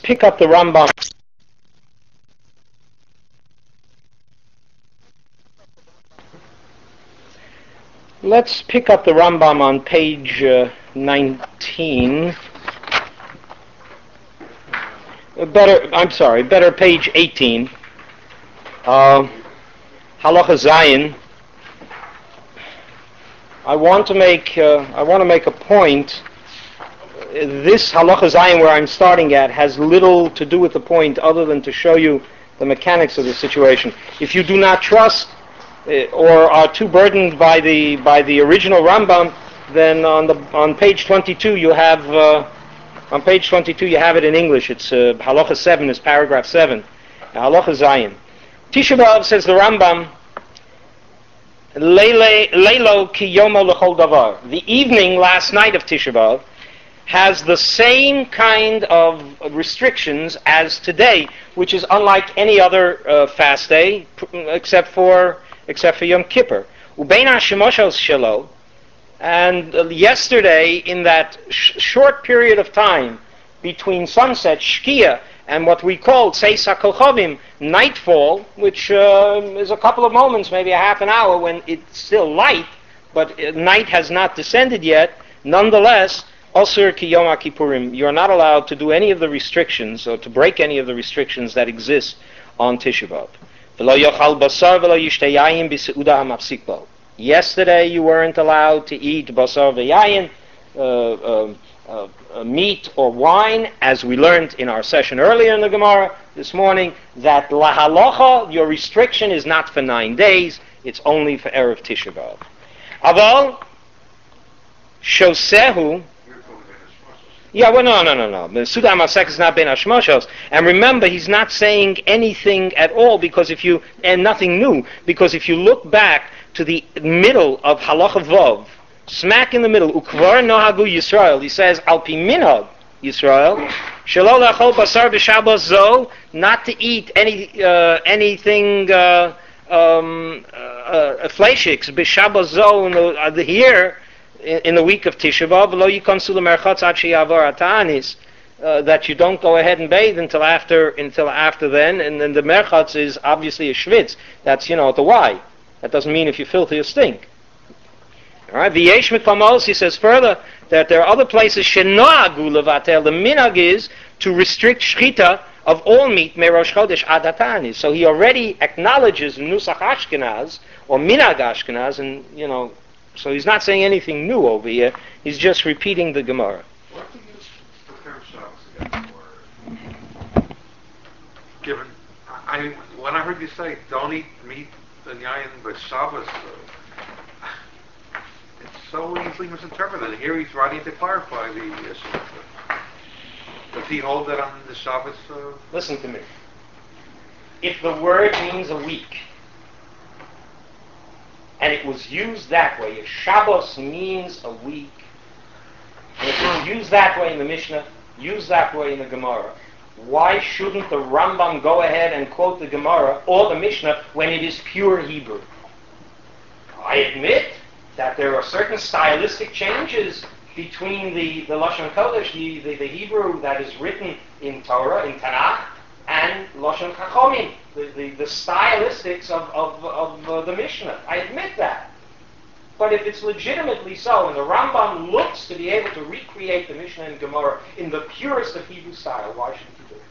pick up the Rambam. Let's pick up the Rambam on page 19. Better page 18. Halacha Zayin. I want to make a point. This Halacha Zayin where I'm starting at has little to do with the point other than to show you the mechanics of the situation. If you do not trust or are too burdened by the original Rambam, then on page 22 you have it in English. It's Halacha 7 is paragraph 7. Halacha Zayin. Tisha B'Av, says the Rambam, Leilo ki yomo l'chol davar. The evening last night of Tisha B'Av has the same kind of restrictions as today, which is unlike any other fast day, except for Yom Kippur. Ubein hashimoshos shelo, and yesterday, in that short period of time between sunset, Shkia, and what we call Tzeis HaKochavim, nightfall, which is a couple of moments, maybe a half an hour, when it's still light, but night has not descended yet. Nonetheless, Osir ki Yom HaKippurim, you're not allowed to do any of the restrictions, or to break any of the restrictions that exist on Tisha B'Av. V'lo yochal basar v'lo yishteh yayin b'seuda hamafsik bo. Yesterday you weren't allowed to eat basar v'yayin, meat or wine, as we learned in our session earlier in the Gemara this morning, that lahalacha, your restriction is not for 9 days, it's only for Erev Tisha B'Av. Aval, shosehu, no. The Suda Masek is not Ben Hashmoshos. And remember, he's not saying anything at all, and nothing new, because if you look back to the middle of Halacha Vov, smack in the middle, Ukvar Nohagu Yisrael, he says, Al Pi Minhag Yisrael, Shelo Lachol Basar B'Shabbos Zo, not to eat anything fleishiks B'Shabbos Zo here in the week of Tisha B'Av, Lo Yikonsu L'Merchatz Ad She'Yavar Ata'anis, that you don't go ahead and bathe until after then, and then the Merchatz is obviously a Shvitz. That's, the Y. That doesn't mean if you're filthy or stink. All right. V'yesh mikvamos, he says further that there are other places shenoagu levatel. The minhag is to restrict shchita of all meat merosh chodesh ad hatani. So he already acknowledges nusach Ashkenaz or minhag Ashkenaz, and so he's not saying anything new over here. He's just repeating the Gemara. What do you use the term Shabbos again for? Given, when I heard you say don't eat meat and yayin but Shabbos, it's so easily misinterpreted. And here he's writing to clarify the issue. Does he hold that on the Shabbos? Listen to me. If the word means a week, and it was used that way, if Shabbos means a week, and it's used that way in the Mishnah, used that way in the Gemara, why shouldn't the Rambam go ahead and quote the Gemara or the Mishnah when it is pure Hebrew? I admit that there are certain stylistic changes between the Lashon Kodesh, the Hebrew that is written in Torah, in Tanakh, and Lashon Chachomim, the stylistics of the Mishnah. I admit that. But if it's legitimately so, and the Rambam looks to be able to recreate the Mishnah and Gemara in the purest of Hebrew style, why shouldn't he do it?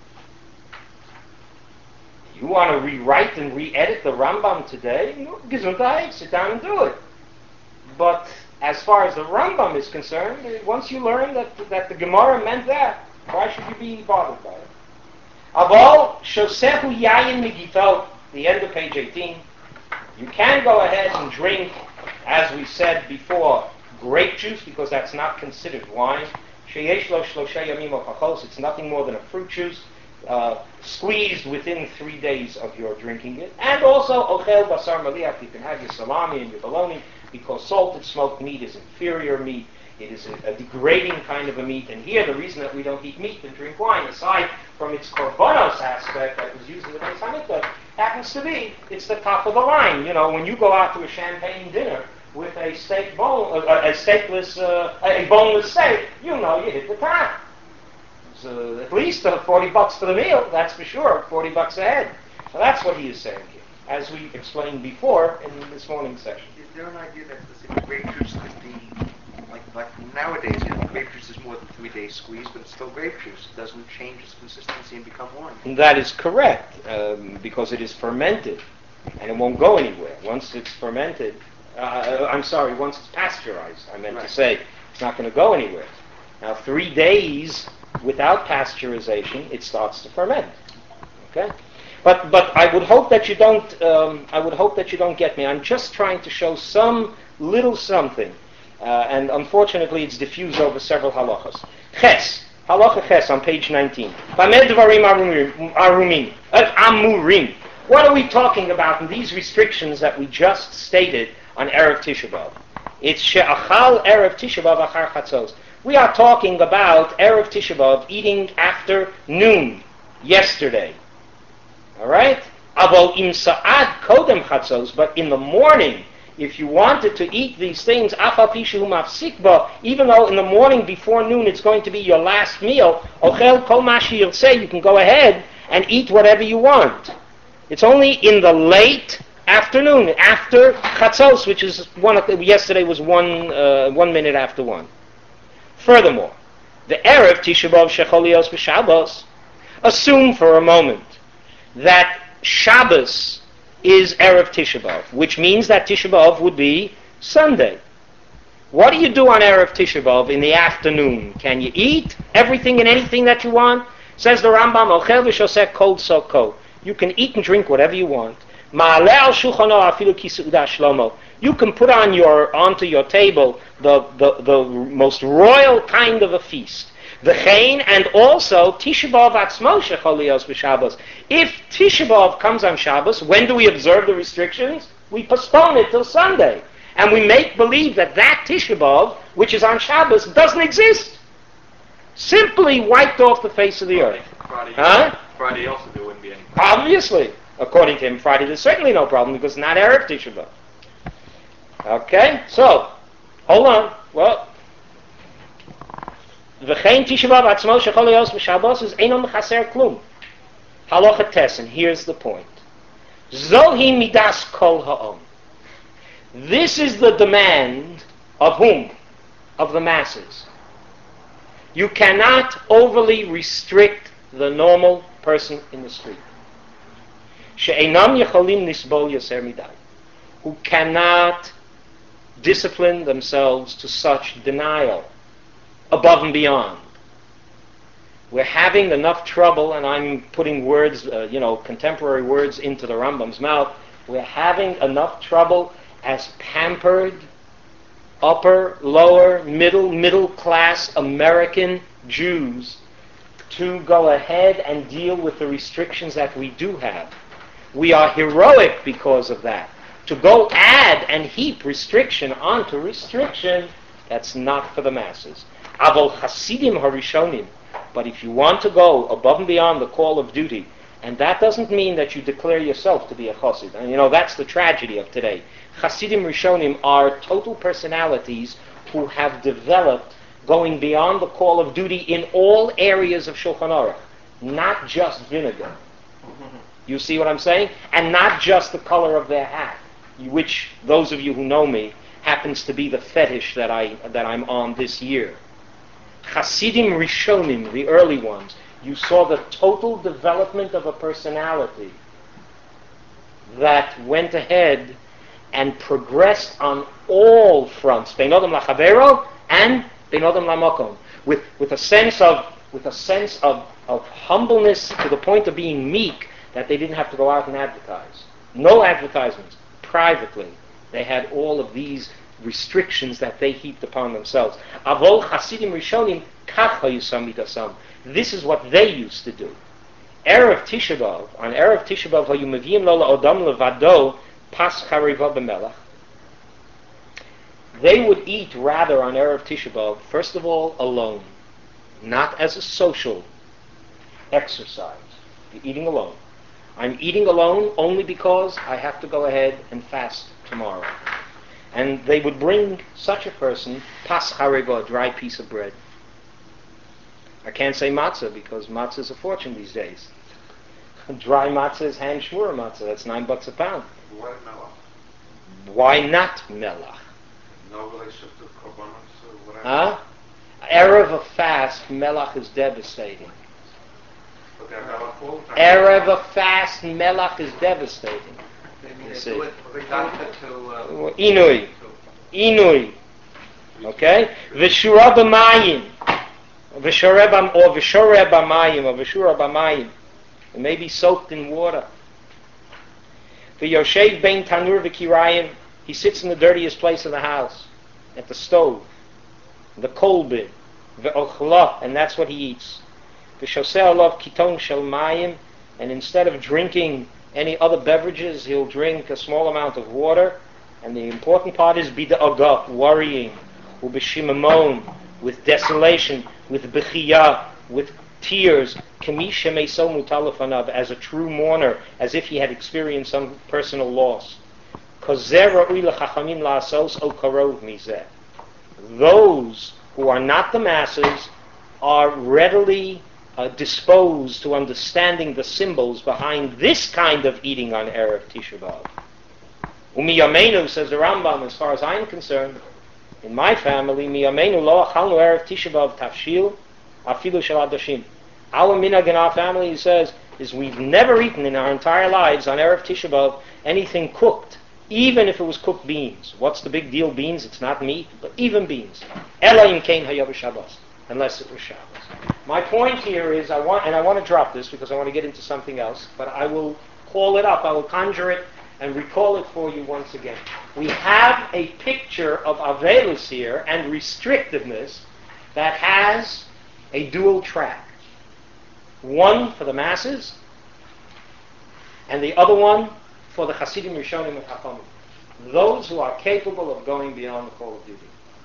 You want to rewrite and re-edit the Rambam today? Gesundheit, sit down and do it. But as far as the Rambam is concerned, once you learn that the Gemara meant that, why should you be bothered by it? Aval shosehu yayin migito, the end of page 18. You can go ahead and drink, as we said before, grape juice, because that's not considered wine. Sheyesh lo shlosha yamim ochachos, it's nothing more than a fruit juice, squeezed within 3 days of your drinking it. And also ochel basar maliach, you can have your salami and your bologna, because salted smoked meat is inferior meat. It is a degrading kind of a meat. And here, the reason that we don't eat meat and drink wine, aside from its korbanos aspect that was used in the Beis Hamikdash, happens to be it's the top of the line. When you go out to a champagne dinner with a steak bone, a boneless steak, you hit the top. at least $40 for the meal, that's for sure, $40 a head. So that's what he is saying here, as we explained before in this morning's session. Is there an idea that the grape juice could be, like nowadays, grape juice is more than 3 days squeezed, but it's still grape juice. It doesn't change its consistency and become wine. That is correct, because it is fermented, and it won't go anywhere. Once it's fermented, once it's pasteurized, I meant to say, it's not going to go anywhere. Now, 3 days without pasteurization, it starts to ferment. Okay, but I would hope that you don't. I would hope that you don't get me. I'm just trying to show some little something, and unfortunately, it's diffused over several halachas. Ches, halacha ches on page 19. Bamed dvarim amurim. What are we talking about in these restrictions that we just stated on Erev Tisha B'Av? It's she'achal Erev Tisha B'Av achar chatzos. We are talking about Erev Tisha B'Av, eating after noon, yesterday. All right? Avol im sa'ad kodem chatzos, but in the morning, if you wanted to eat these things, afal pi shehu mafsik ba, even though in the morning before noon it's going to be your last meal, ochel kol ma sheyirseh, you can go ahead and eat whatever you want. It's only in the late afternoon, after chatzos, which is yesterday was 1 minute after 1. Furthermore, the Erev Tisha B'Av Shecholios v'Shabbos, assume for a moment that Shabbos is Erev Tisha B'Av, which means that Tisha B'Av would be Sunday. What do you do on Erev Tisha B'Av in the afternoon? Can you eat everything and anything that you want? Says the Rambam, Ochel v'shoseh kol soko. You can eat and drink whatever you want. Ma'aleh al shulchano afilu ki seudah shlomo. You can put onto your table the most royal kind of a feast. V'chein, and also Tisha B'Av atzmo shechol lios b'Shabbos. If Tisha B'Av comes on Shabbos, when do we observe the restrictions? We postpone it till Sunday. And we make believe that Tisha B'Av, which is on Shabbos, doesn't exist. Simply wiped off the face of the earth. Friday also there wouldn't be any problem. Obviously. According to him, Friday there's certainly no problem because it's not Erev Tisha B'Av. Okay, so, hold on. Well, V'chein Tisha B'Av atzmo shechol lios b'Shabbos is eino mechaser klum. Halacha tes, and here's the point. Zohi midas kol ha'om. This is the demand of whom? Of the masses. You cannot overly restrict the normal person in the street. She'einam yecholim nisbol yaser midai. Who cannot discipline themselves to such denial, above and beyond. We're having enough trouble, and I'm putting words, contemporary words into the Rambam's mouth. We're having enough trouble as pampered, upper, lower, middle class American Jews to go ahead and deal with the restrictions that we do have. We are heroic because of that. To go add and heap restriction onto restriction, that's not for the masses. Avol Hasidim Harishonim. But if you want to go above and beyond the call of duty, and that doesn't mean that you declare yourself to be a Chassid. And that's the tragedy of today. Hasidim Rishonim are total personalities who have developed going beyond the call of duty in all areas of Shulchan Aruch, not just vinegar. You see what I'm saying? And not just the color of their hat, which those of you who know me happens to be the fetish that I'm on this year. Hasidim Rishonim, the early ones, you saw the total development of a personality that went ahead and progressed on all fronts, Beinodam Lachavero and Beinodam Lamakom, with a sense of humbleness to the point of being meek, that they didn't have to go out and advertise. No advertisements. Privately, they had all of these restrictions that they heaped upon themselves. Avol Hasidim Rishonim kach hayusam midasam. This is what they used to do. Erev Tisha B'Av, on Erev Tisha B'Av, hayu meviim lo la'odam levado pas chariva b'melach. They would eat rather on Erev Tisha B'Av, first of all, alone, not as a social exercise. You're eating alone. I'm eating alone only because I have to go ahead and fast tomorrow. And they would bring such a person, pas hareva, a dry piece of bread. I can't say matzah because matzah is a fortune these days. Dry matzah is hand shmura matzah. That's $9 a pound. Why melach? Why not melach? No relationship to korbanos or whatever. Huh? Erev of fast, melach is devastating. But they're melach all the time. Erev of fast, melach is devastating. Maybe You they see. do it for the doctor to... Inui. Inui. Okay? V'shura b'mayim. V'shura b'mayim. Or v'shura b'mayim. It may be soaked in water. V'yoshev bein tanur v'kirayim. He sits in the dirtiest place in the house. At the stove. The coal bin. V'ochla. And that's what he eats. V'shoseh alav kiton shel mayim. And instead of drinking any other beverages, he'll drink a small amount of water. And the important part is bida'agah, worrying, ubishimamon, with desolation, with bechiyah, with tears, kamisha meiso mutalafanav, as a true mourner, as if he had experienced some personal loss. Kozer ra'ui l'chachamim la'asos o karov mizeh. Those who are not the masses are readily disposed to understanding the symbols behind this kind of eating on Erev Tisha B'Av. Umiyamenu, says the Rambam, as far as I'm concerned, in my family, miyamenu lo achalnu Erev Tisha B'Av tafshil afilu shel adashim. Our minhag in our family, he says, is we've never eaten in our entire lives on Erev Tisha B'Av anything cooked, even if it was cooked beans. What's the big deal, beans? It's not meat, but even beans. Ela im kein hayav Shabbos, unless it was Shabbos. My point here is, I want to drop this because I want to get into something else, but I will call it up, I will conjure it and recall it for you once again. We have a picture of Avelus here and restrictiveness that has a dual track. One for the masses, and the other one for the Hasidim Rishonim and Chachamim. Those who are capable of going beyond the call of duty.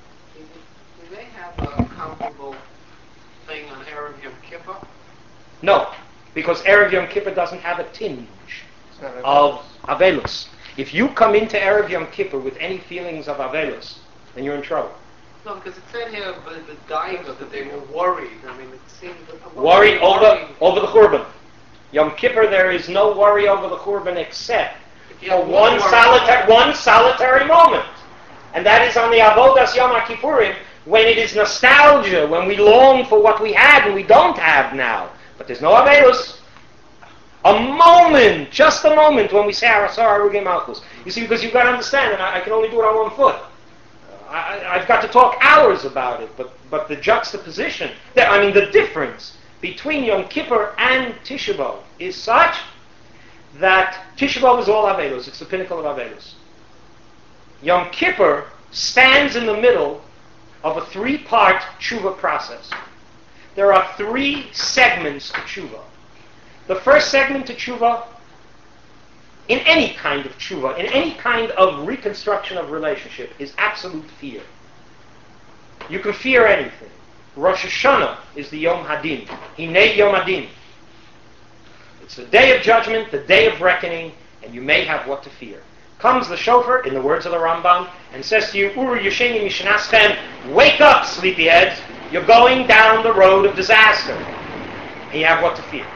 Do they have a comparable thing on Erev Yom Kippur? No, because Erev Yom Kippur doesn't have a tinge of Avelus. If you come into Erev Yom Kippur with any feelings of Avelus, then you're in trouble. No, because it said here the dying that they were worried. I mean, it seemed... Worried over the Churban. Yom Kippur, there is no worry over the Churban except for one solitary moment. And that is on the Avodas Yom HaKippurim, when it is nostalgia, when we long for what we had and we don't have now. But there's no Avelus. A moment, just a moment, when we say Arasar Arugei Malchus. You see, because you've got to understand, and I can only do it on one foot. I've got to talk hours about it, but the juxtaposition, the difference between Yom Kippur and Tisha B'Av is such that Tisha B'Av is all Avelus. It's the pinnacle of Avelus. Yom Kippur stands in the middle of a three-part tshuva process. There are three segments to tshuva. The first segment to tshuva, in any kind of tshuva, in any kind of reconstruction of relationship, is absolute fear. You can fear anything. Rosh Hashanah is the Yom Hadin. Hinei Yom Hadin. It's the day of judgment, the day of reckoning, and you may have what to fear. Comes the shofar, in the words of the Rambam, and says to you, Uru Yesheni Mishnastem, wake up, sleepyheads, you're going down the road of disaster. And you have what to fear.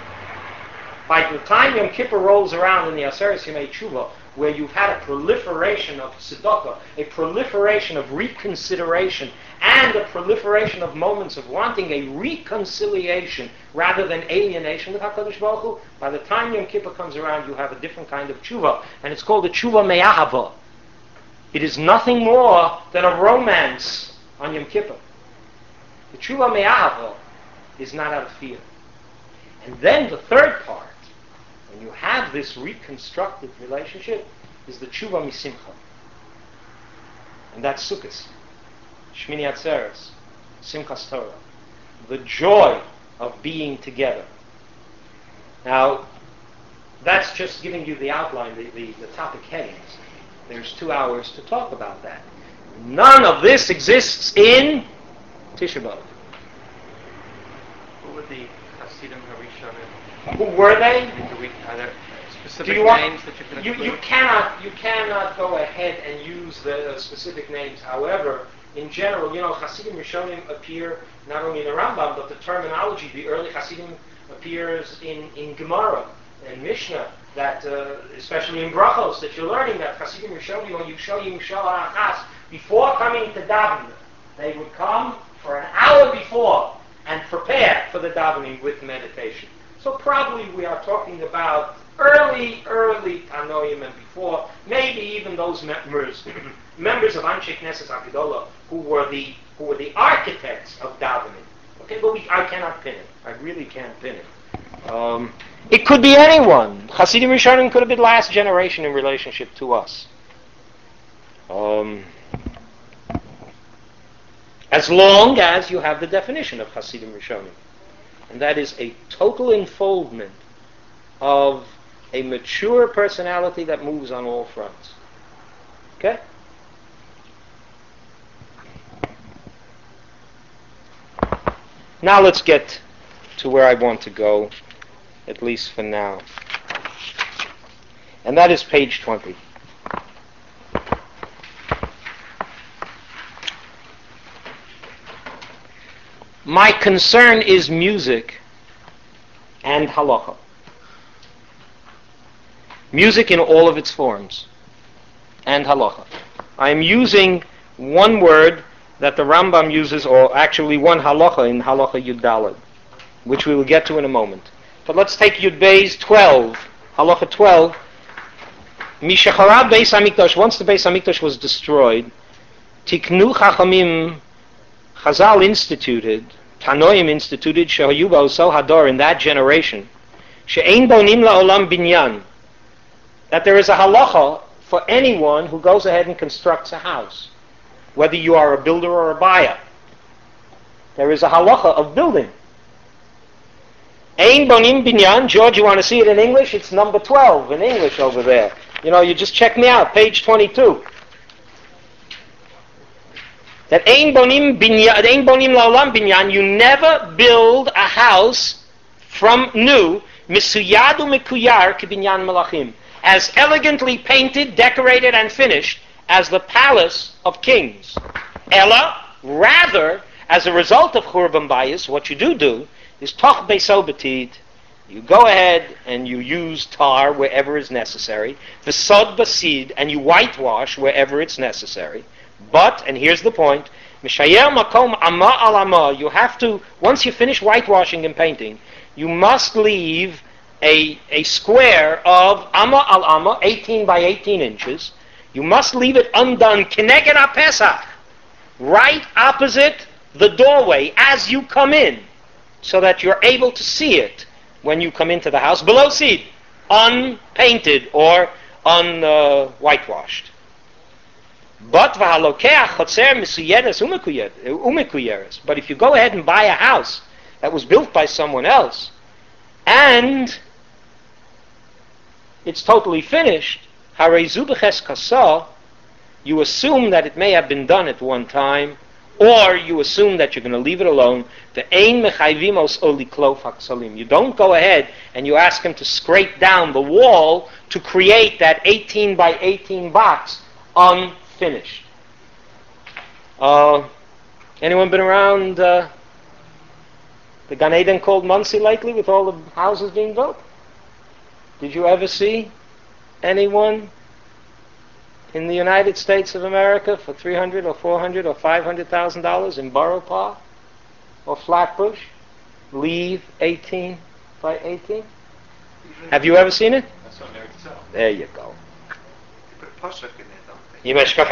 By the time Yom Kippur rolls around in the Aseret Yemei Tshuva, where you've had a proliferation of tzedakah, a proliferation of reconsideration, and a proliferation of moments of wanting a reconciliation rather than alienation with HaKadosh Baruch Hu, by the time Yom Kippur comes around, you have a different kind of tshuva, and it's called the tshuva me'ahava. It is nothing more than a romance on Yom Kippur. The tshuva me'ahava is not out of fear. And then the third part, when you have this reconstructed relationship, is the tshuva misimcha. And that's Sukkot, Shmini Atzeres, Simchas Torah. The joy of being together. Now, that's just giving you the outline, the topic headings. There's 2 hours to talk about that. None of this exists in Tisha B'Av. What were the Hasidim HaRishonim? Who were they? Are there specific Do you want, names that you can include? you cannot go ahead and use the specific names. However, in general, Hasidim Rishonim appear not only in the Rambam, but the terminology, the early Hasidim appears in Gemara and Mishnah, that especially in Brachos, that you're learning that Hasidim Rishonim, when you show Achas, before coming to daven, they would come for an hour before and prepare for the davening with meditation. So probably we are talking about early Tanoim and before, maybe even those members of Anshe Knesset HaGedolah who were the architects of davening. Okay, but I cannot pin it. I really can't pin it. It could be anyone. Hasidim Rishonim could have been last generation in relationship to us. As long as you have the definition of Hasidim Rishonim. And that is a total unfoldment of a mature personality that moves on all fronts. Okay? Now let's get to where I want to go, at least for now. And that is page 20. My concern is music and halacha. Music in all of its forms and halacha. I am using one word that the Rambam uses, or actually one halacha in halacha Yud Daled, which we will get to in a moment. But let's take Yud Beis 12, halacha 12. Mishacharad Beis Hamikdash, once the Beis Hamikdash was destroyed, Tiknu Chachamim, Chazal instituted, Tanoim instituted, Shehayu Ba'osel Hador, in that generation, She'ein Bonim La'olam Binyan, that there is a halacha for anyone who goes ahead and constructs a house, whether you are a builder or a buyer. There is a halacha of building. Ein Bonim Binyan, George, you want to see it in English? It's number 12 in English over there. You just check me out, page 22. That Ein Bonim La'olam Binyan, you never build a house from new, Misuyadu Mikuyar Kibinyan Malachim, as elegantly painted, decorated, and finished as the palace of kings. Ella, rather, as a result of Churban Bayis, what you do is Toch Beiso Batid. You go ahead and you use tar wherever is necessary, V'sod Basid, and you whitewash wherever it's necessary. But, and here's the point, Mishayer Makom Amma al Amma, you have to, once you finish whitewashing and painting, you must leave a square of Amma al Amma, 18 by 18 inches. You must leave it undone, Kineged HaPesach, right opposite the doorway as you come in, so that you're able to see it when you come into the house, below seed, unpainted or unwhitewashed. But but if you go ahead and buy a house that was built by someone else and it's totally finished, you assume that it may have been done at one time, or you assume that you're going to leave it alone. You don't go ahead and you ask him to scrape down the wall to create that 18 by 18 box unfinished. Anyone been around the Gan Eden called Monsey lately with all the houses being built? Did you ever see anyone in the United States of America for $300 or $400 or $500,000 in Borough Park or Flatbush leave 18 by 18? Have you ever seen it? That's what Mary said. There you go. They put a pasuk in there, don't they?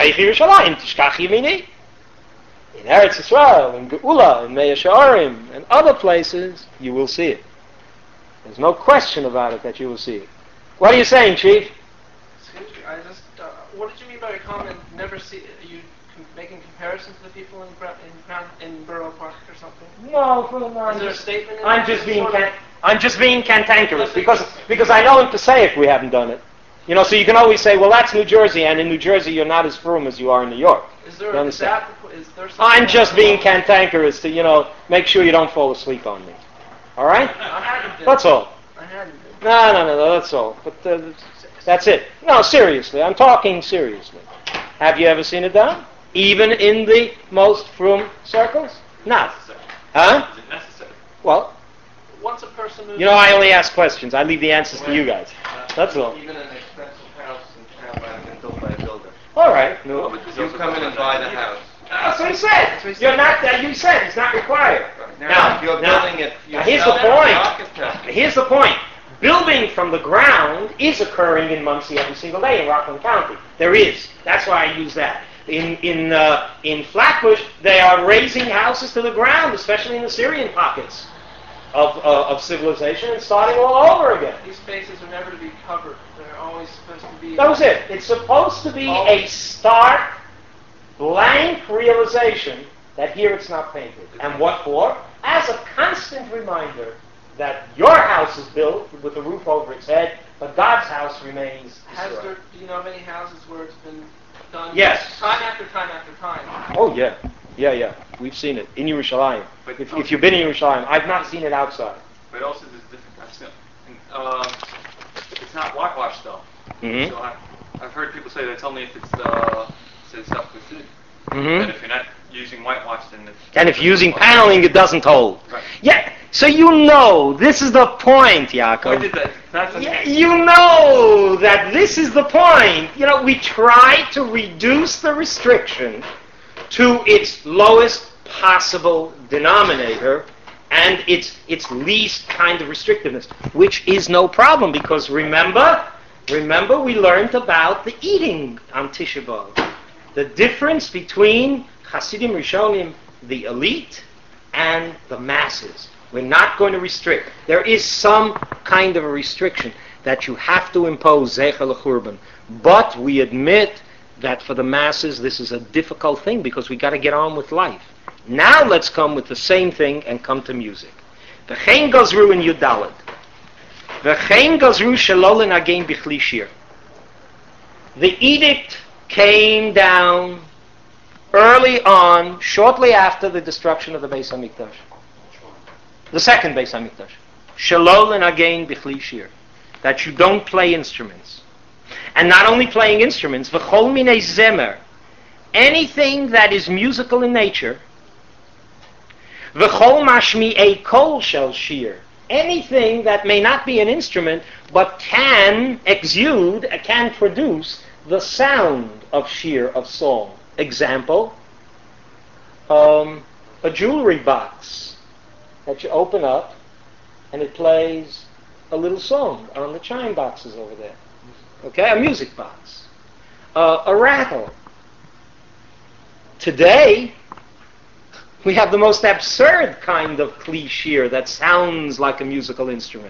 In Eretz Yisrael, in Geula, in Mea She'arim, and other places, you will see it. There's no question about it that you will see it. What are you saying, Chief? Excuse me, I just, what did you mean by your comment, never see, are you making comparisons to the people in Borough Park or something? No, Is there a statement in I'm there? just being cantankerous because I know in Passaic we haven't done it. So you can always say, well, that's New Jersey, and in New Jersey you're not as firm as you are in New York. Is there, You understand? is there something I'm just being cantankerous to, make sure you don't fall asleep on me. All right? I hadn't been. That's all. I hadn't been. No, that's all. But that's it. No, seriously, I'm talking seriously. Have you ever seen it done? even in the most frum circles? Not. Huh? Is it necessary? Well, Once a person moves... you know, I only ask questions. I leave the answers to you guys. That's all. Even an expensive house in town been built by a builder. All right. No. You come in and buy the house. That's what he said. You're not. You said it's not required. Now, if you're building it now here's the point. Here's the point. Building from the ground is occurring in Muncie every single day in Rockland County. There is. That's why I use that. In Flatbush, they are raising houses to the ground, especially in the Syrian pockets of civilization, and starting all over again. These spaces are never to be covered. They're always supposed to be... That was it. It's supposed to be a stark, blank realization that here it's not painted. And what for? As a constant reminder that your house is built with a roof over its head, but God's house remains destroyed. Do you know of any houses where it's been done Yes. time after time after time? Oh, yeah. Yeah. We've seen it in Yerushalayim. But If you've been in Yerushalayim, I've not seen it outside. But also there's different. It's not whitewashed though. Mm-hmm. So I've heard people say that's only if it's says self-considered. Mm-hmm. And if you're not using whitewash, then it's... And if you're using paneling, it doesn't hold. Right. Yeah, so you know, this is the point, Yaakov. What did that? That's a, Yeah, you know that this is the point. You know, we try to reduce the restriction to its lowest possible denominator and its least kind of restrictiveness, which is no problem because remember we learned about the eating on Tisha B'Av. The difference between Hasidim Rishonim, the elite, and the masses. We're not going to restrict. There is some kind of a restriction that you have to impose, Zecher L'Churban. But we admit that for the masses this is a difficult thing because we got to get on with life. Now let's come with the same thing and come to music. V'chein gazru in Yudalad. V'chein gazru shelo lenagein b'chli shir. The edict came down early on, shortly after the destruction of the Beis HaMikdash. The second Beis HaMikdash. Shelo lenagein b'chli shir. That you don't play instruments. And not only playing instruments, v'chol minei zemer. Anything that is musical in nature. V'chol mashmi'ei kol shel shir. Anything that may not be an instrument, but can exude, can produce the sound of shir, of song. Example, a jewelry box that you open up and it plays a little song on the chime boxes over there. Okay, a music box. A rattle. Today, we have the most absurd kind of kli shir that sounds like a musical instrument.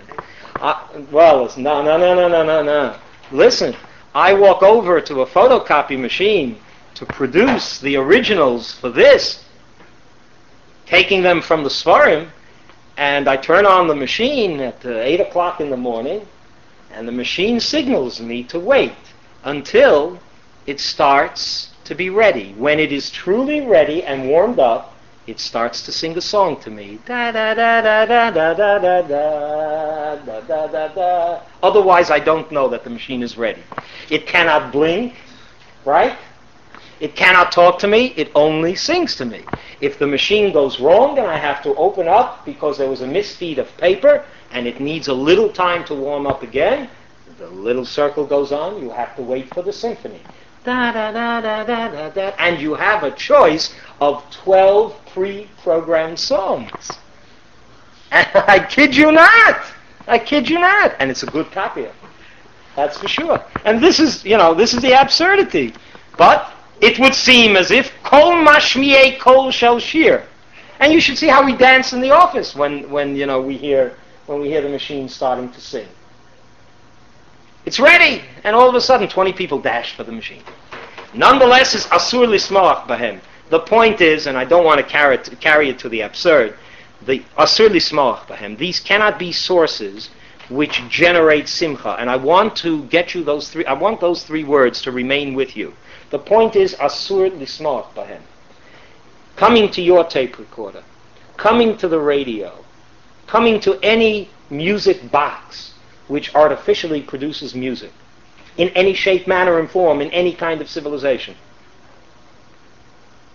No. Listen, I walk over to a photocopy machine to produce the originals for this, taking them from the Svarim, and I turn on the machine at 8 o'clock in the morning, and the machine signals me to wait until it starts to be ready. When it is truly ready and warmed up, it starts to sing a song to me. Da da da da da da da da da da da da da. Otherwise, I don't know that the machine is ready. It cannot blink, right? It cannot talk to me. It only sings to me. If the machine goes wrong and I have to open up because there was a misfeed of paper and it needs a little time to warm up again, the little circle goes on. You have to wait for the symphony. Da da da da da da da. And you have a choice of 12 pre-programmed songs. And I kid you not. And it's a good copier. That's for sure. And this is the absurdity. But it would seem as if kol mashmi'ei kol shel shir. And you should see how we dance in the office when we hear the machine starting to sing. It's ready, and all of a sudden 20 people dash for the machine. Nonetheless, it's asur lismoach bahem. The point is, and I don't want to carry it to the absurd, the asur lismoach bahem. These cannot be sources which generate simcha, and I want to get you those three. I want those three words to remain with you. The point is asur lismoach bahem. Coming to your tape recorder, coming to the radio, coming to any music box which artificially produces music, in any shape, manner, and form, in any kind of civilization.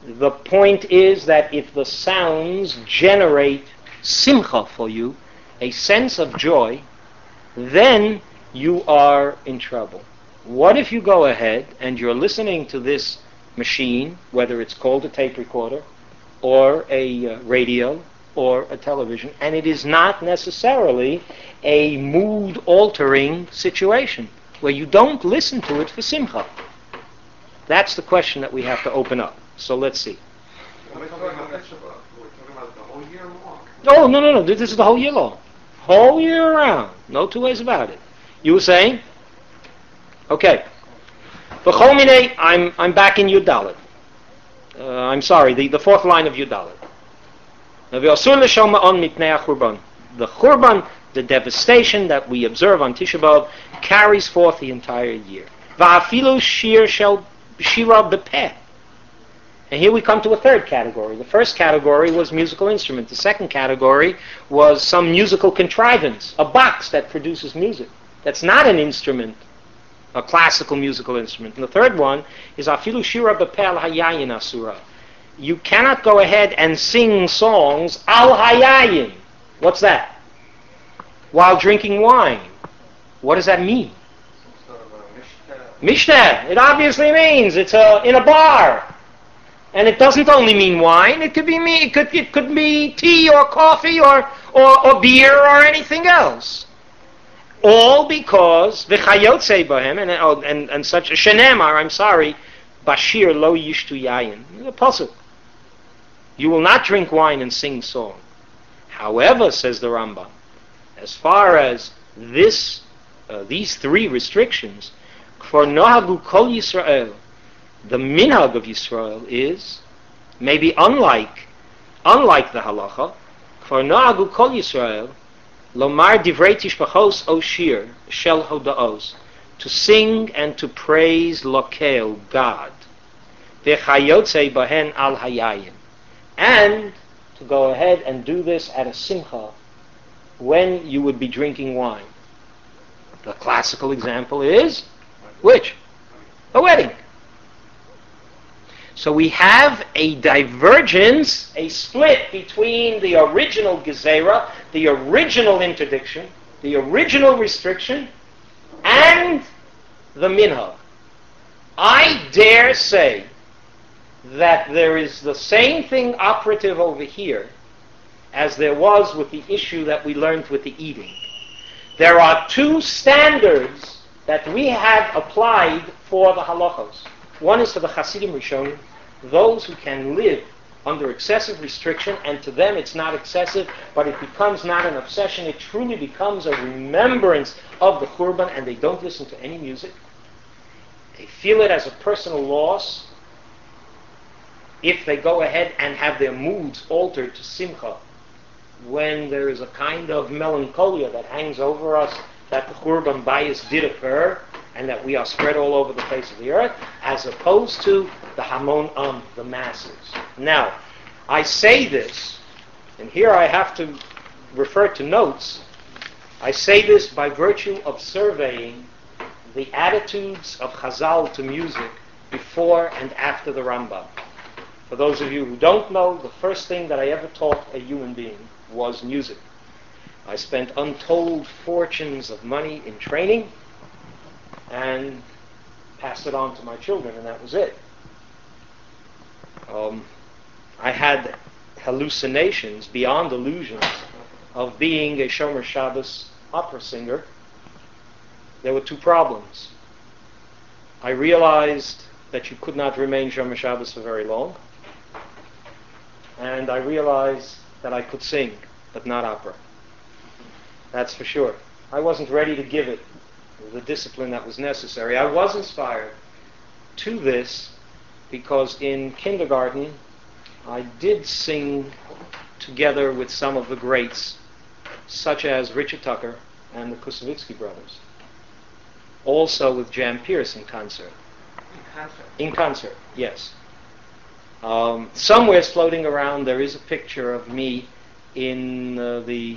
The point is that if the sounds generate simcha for you, a sense of joy, then you are in trouble. What if you go ahead and you're listening to this machine, whether it's called a tape recorder or a radio or a television, and it is not necessarily a mood-altering situation where you don't listen to it for simcha? That's the question that we have to open up. So let's see. We're talking about this about. We're talking about the whole year long. Oh, no. This is the whole year long. Whole year round. No two ways about it. You were saying? Okay. B'chol minei, I'm back in Yud Dalet. I'm sorry, the fourth line of Yud Dalet. V'asur l'shel ma'on mipnei ha'churban. The churban, the devastation that we observe on Tisha B'Av, carries forth the entire year. Va'afilu shira b'peh. And here we come to a third category. The first category was musical instrument. The second category was some musical contrivance, a box that produces music. That's not an instrument, a classical musical instrument. And the third one is afilu shira b'peh hayayin asura. You cannot go ahead and sing songs al hayayin. What's that? While drinking wine. What does that mean? Some sort of a mishta. Mishnah. It obviously means it's in a bar. And it doesn't only mean wine. It could be it could be tea or coffee or beer or anything else. All because v'chayotze bahem and such a shenemar. I'm sorry, bashir lo yishtu yayin. The pasuk. You will not drink wine and sing song. However, says the Rambam, as far as these three restrictions, for nohagu kol Yisrael. The minhag of Yisrael is maybe unlike the halacha. For na'agu kol Yisrael lomar divrei tishbachos o shir shel hodaos, to sing and to praise lokel God, v'chayotze bahen al hayayin, and to go ahead and do this at a simcha when you would be drinking wine. The classical example is which? A wedding. So we have a divergence, a split between the original gezerah, the original interdiction, the original restriction, and the minhag. I dare say that there is the same thing operative over here as there was with the issue that we learned with the eating. There are two standards that we have applied for the halachos. One is for the Hasidim Rishonim, those who can live under excessive restriction, and to them it's not excessive, but it becomes not an obsession, it truly becomes a remembrance of the Churban, and they don't listen to any music. They feel it as a personal loss if they go ahead and have their moods altered to simcha, when there is a kind of melancholia that hangs over us that the Churban bias did occur, and that we are spread all over the face of the earth, as opposed to the Hamon the masses. Now, I say this, and here I have to refer to notes. I say this by virtue of surveying the attitudes of Chazal to music before and after the Rambam. For those of you who don't know, the first thing that I ever taught a human being was music. I spent untold fortunes of money in training and passed it on to my children, and that was it. I had hallucinations beyond illusions of being a Shomer Shabbos opera singer. There were two problems. I realized that you could not remain Shomer Shabbos for very long, and I realized that I could sing, but not opera. That's for sure. I wasn't ready to give it the discipline that was necessary. I was inspired to this because in kindergarten I did sing together with some of the greats, such as Richard Tucker and the Kusovitsky brothers. Also with Jan Pierce in concert. In concert, yes. Somewhere floating around there is a picture of me in the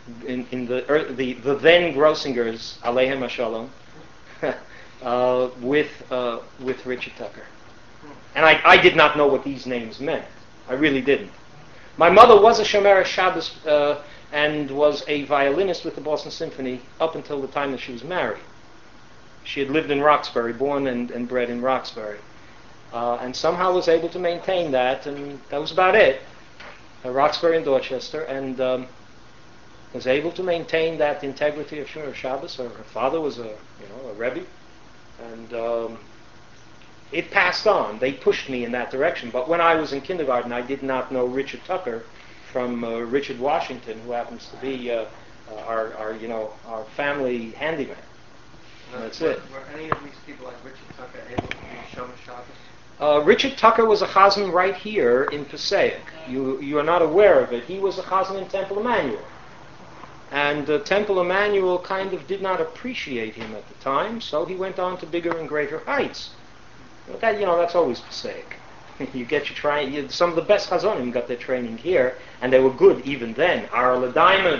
then Grossingers, Aleichem Hashalom, with Richard Tucker. And I did not know what these names meant. I really didn't. My mother was a Shomer Shabbos and was a violinist with the Boston Symphony up until the time that she was married. She had lived in Roxbury, born and bred in Roxbury, and somehow was able to maintain that, and that was about it. Roxbury and Dorchester, and was able to maintain that integrity of Shomer Shabbos. Her father was a Rebbe, and it passed on. They pushed me in that direction. But when I was in kindergarten, I did not know Richard Tucker from Richard Washington, who happens to be our family handyman. That's it. Were any of these people like Richard Tucker able to be Shomer Shabbos? Richard Tucker was a chazan right here in Passaic. You are not aware of it. He was a chazan in Temple Emmanuel. And Temple Emmanuel kind of did not appreciate him at the time, so he went on to bigger and greater heights. But that, that's always Passaic. You get your training. Some of the best chazanim got their training here, and they were good even then. Arla Diamond.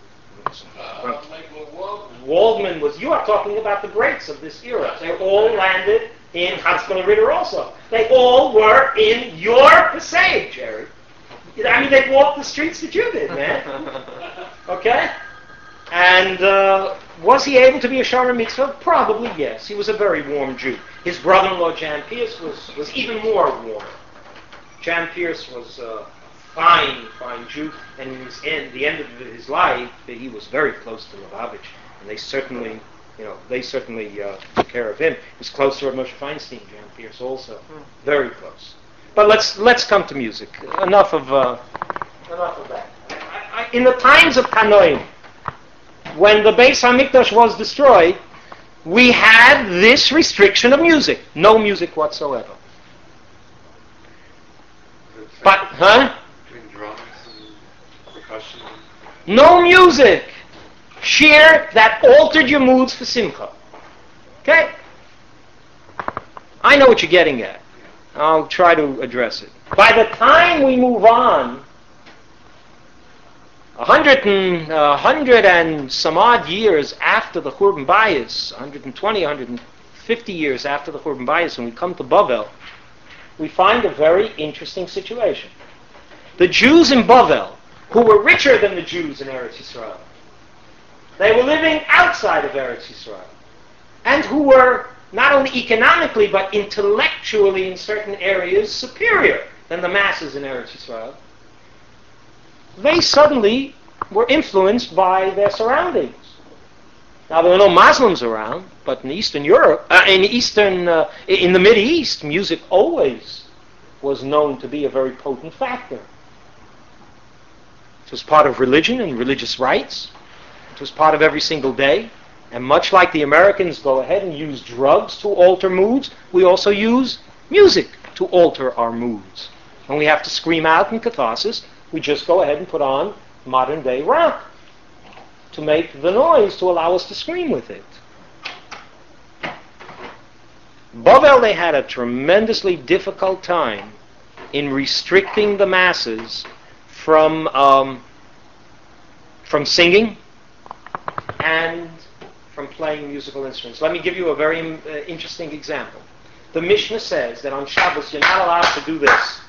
Waldman was. You are talking about the greats of this era. They all landed in Hatzkel Ritter also. They all were in your Passaic, Jerry. I mean, they walked the streets that you did, man. Okay? And was he able to be a Shomer Mitzvah? Probably yes. He was a very warm Jew. His brother-in-law, Jan Pierce, was even more warm. Jan Pierce was a fine Jew, and in the end of his life, he was very close to Lubavitch, and they certainly took care of him. He was close to Rav Moshe Feinstein, Jan Pierce also, very close. But let's come to music. Enough of that. In the times of Tanoim, when the Beis Hamikdash was destroyed, we had this restriction of music. No music whatsoever. But, Between drums and percussion. No music. Shir that altered your moods for Simcha. Okay? I know what you're getting at. I'll try to address it. By the time we move on, 100 and some odd years after the Churban Bayis, 120, 150 years after the Churban Bayis, when we come to Bavel, we find a very interesting situation. The Jews in Bavel, who were richer than the Jews in Eretz Yisrael, they were living outside of Eretz Yisrael, and who were not only economically but intellectually in certain areas superior than the masses in Eretz Yisrael, they suddenly were influenced by their surroundings. Now, there were no Muslims around, but in Eastern Europe, in the Middle East, music always was known to be a very potent factor. It was part of religion and religious rites. It was part of every single day. And much like the Americans go ahead and use drugs to alter moods, we also use music to alter our moods. When we have to scream out in catharsis, we just go ahead and put on modern day rock to make the noise to allow us to scream with it. Bavel, they had a tremendously difficult time in restricting the masses from singing and from playing musical instruments. Let me give you a very interesting example. The Mishnah says that on Shabbos you're not allowed to do this.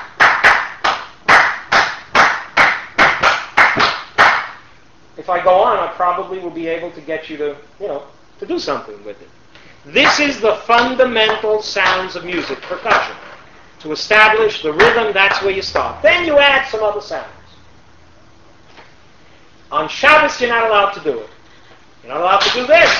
If I go on, I probably will be able to get you to do something with it. This is the fundamental sounds of music, percussion. To establish the rhythm, that's where you start. Then you add some other sounds. On Shabbos, you're not allowed to do it. You're not allowed to do this.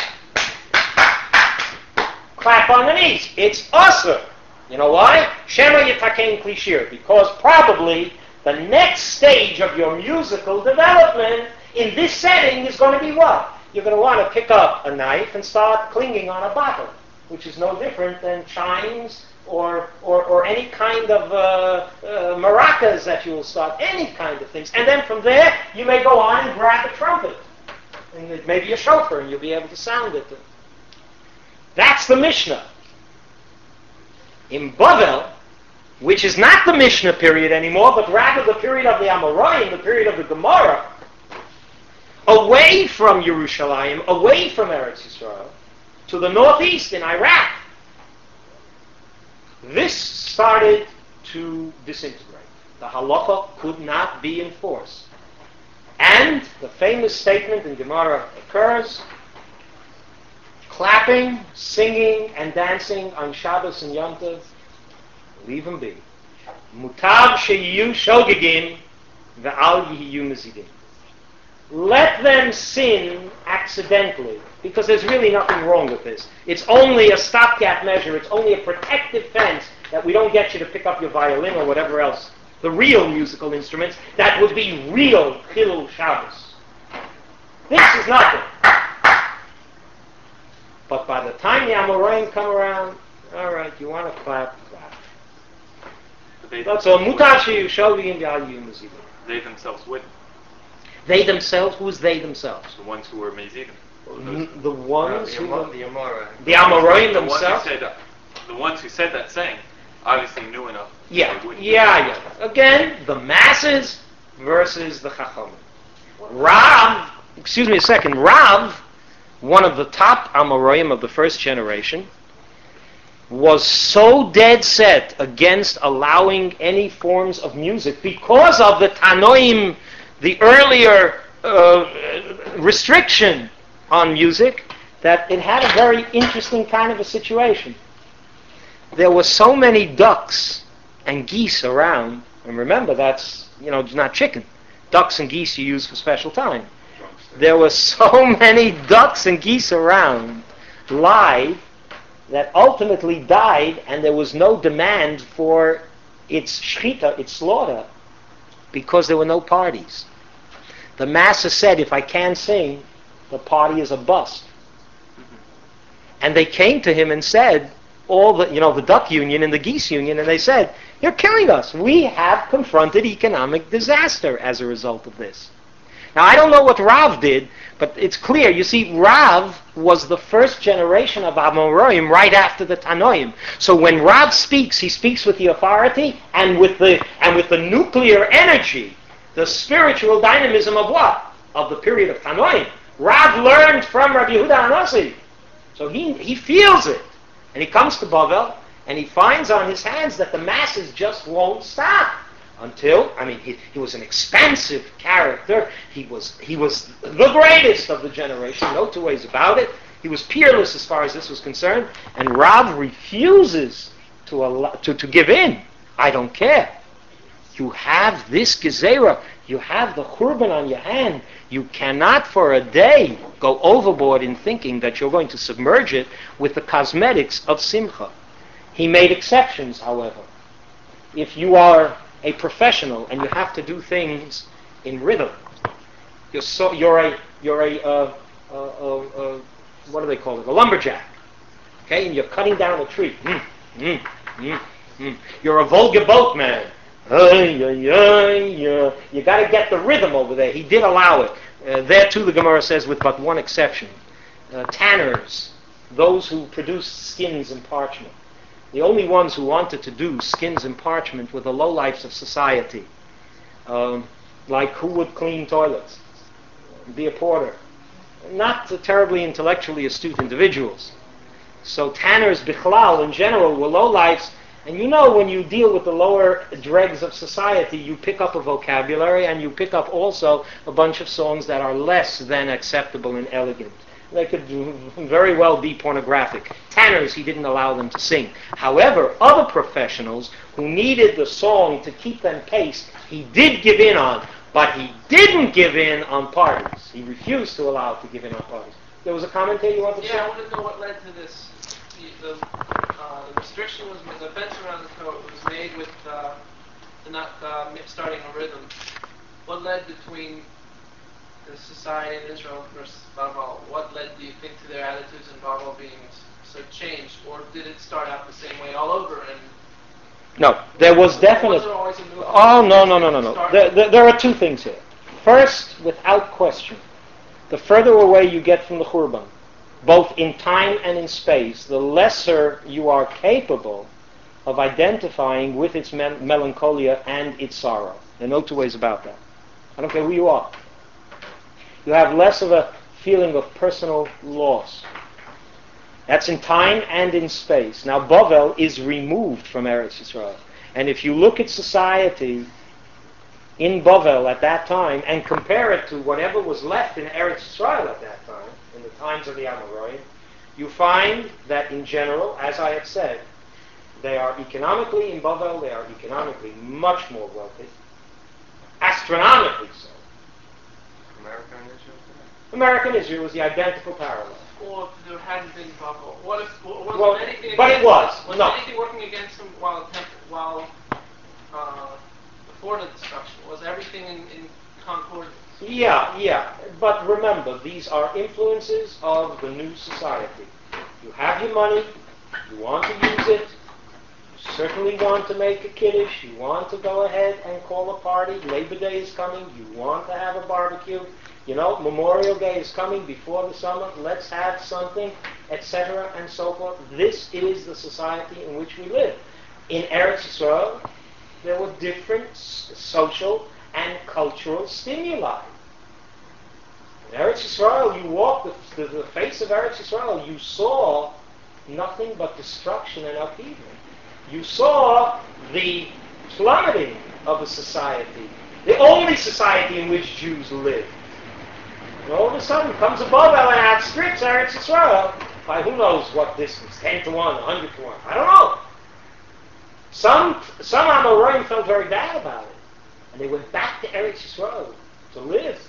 Clap on the knees. It's usher. You know why? Shema yitakein kli shir. Because probably the next stage of your musical development in this setting is going to be what? You're going to want to pick up a knife and start clinging on a bottle, which is no different than chimes or any kind of maracas that you will start, any kind of things. And then from there, you may go on and grab a trumpet. And it may be a shofar, and you'll be able to sound it. That's the Mishnah. In Bavel, which is not the Mishnah period anymore, but rather the period of the Amoraim, the period of the Gemara, away from Yerushalayim, away from Eretz Yisrael, to the northeast in Iraq, This started to disintegrate. The halacha could not be enforced. And the famous statement in Gemara occurs, clapping, singing, and dancing on Shabbos and Yom Tov, leave them be. Mutav sheyiyu shogegim ve'al yihiyu mezidin. Let them sin accidentally, because there's really nothing wrong with this. It's only a stopgap measure. It's only a protective fence that we don't get you to pick up your violin or whatever else, the real musical instruments, that would be real Hillel Shabbos. This is nothing. But by the time the Amoraim come around, all right, you want to clap, clap. That's all. Mutav sheyiyu shogegim ve'al yihiyu mezidin. They themselves wouldn't. They themselves? Who's they themselves? The ones who were Mezidim. The ones who... The Amora. The Amoraim themselves? The ones who said that saying obviously knew enough. Yeah. Again, the masses versus the Chachamim. Rav, excuse me a second, Rav, one of the top Amoraim of the first generation, was so dead set against allowing any forms of music because of the Tanoim, the earlier restriction on music, that it had a very interesting kind of a situation. There were so many ducks and geese around, and remember that's, not chicken. Ducks and geese you use for special time. There were so many ducks and geese around live that ultimately died, and there was no demand for its shchita, its slaughter, because there were no parties. The master said, if I can't sing, the party is a bust. And they came to him and said, the duck union and the geese union, and they said, you're killing us. We have confronted economic disaster as a result of this. Now, I don't know what Rav did, but it's clear. You see, Rav was the first generation of Amoraim right after the Tanoim. So when Rav speaks, he speaks with the authority and with the nuclear energy, the spiritual dynamism of what? Of the period of Tanoim. Rav learned from Rabbi Yehuda Hanasi. So he feels it. And he comes to Bavel, and he finds on his hands that the masses just won't stop. Until, he was an expansive character. He was the greatest of the generation, no two ways about it. He was peerless as far as this was concerned. And Rav refuses to give in. I don't care. You have this gezerah. You have the churban on your hand. You cannot for a day go overboard in thinking that you're going to submerge it with the cosmetics of simcha. He made exceptions, however. If you are a professional and you have to do things in rhythm, you're a what do they call it? A lumberjack. Okay, and you're cutting down a tree. You're a Volga boatman. You got to get the rhythm over there. He did allow it. There too, the Gemara says, with but one exception: tanners, those who produce skins and parchment. The only ones who wanted to do skins and parchment were the lowlifes of society, like who would clean toilets, be a porter. Not terribly intellectually astute individuals. So tanners, bichlal, in general, were lowlifes. And when you deal with the lower dregs of society, you pick up a vocabulary, and you pick up also a bunch of songs that are less than acceptable and elegant. They could very well be pornographic. Tanners, he didn't allow them to sing. However, other professionals who needed the song to keep them paced, he did give in on, but he didn't give in on parties. He refused to allow it to give in on parties. There was a commentator you wanted to say? Yeah, I wanted to know what led to this. The restriction was, the fence around the coat was made with not starting a rhythm. What led between the society in Israel versus Bavel? What led, do you think, to their attitudes in Bavel being so changed? Or did it start out the same way all over? And no, there was definitely... Was there always a movement? Oh, no. There are two things here. First, without question, the further away you get from the Churban, both in time and in space, the lesser you are capable of identifying with its melancholia and its sorrow. There are no two ways about that. I don't care who you are. You have less of a feeling of personal loss. That's in time and in space. Now, Bavel is removed from Eretz Yisrael. And if you look at society in Bavel at that time and compare it to whatever was left in Eretz Yisrael at that time, in the times of the Amoraim, you find that in general, as I have said, they are economically, in Bavel, they are economically much more wealthy. Astronomically so. America and Israel today. America and Israel was the identical parallel. Or if there hadn't been bubble. What if was Well, anything but it against was. him? Was No. anything working against him while before the destruction? Was everything in concordance? Yeah. But remember, these are influences of the new society. You have your money, you want to use it, you certainly want to make a kiddush, you want to go ahead and call a party, Labor Day is coming, you want to have a barbecue, you know, Memorial Day is coming before the summer, let's have something, etc. and so forth. This is the society in which we live. In Eretz Yisrael, there were different social and cultural stimuli. In Eretz Yisrael, you walked the face of Eretz Yisrael, you saw nothing but destruction and upheaval. You saw the plummeting of a society, the only society in which Jews lived. And all of a sudden comes above El and outstrips Eretz Yisrael by who knows what distance, 10 to 1, 100 to 1, I don't know. Some Amoraim felt very bad about it, and they went back to Eretz Yisrael to live.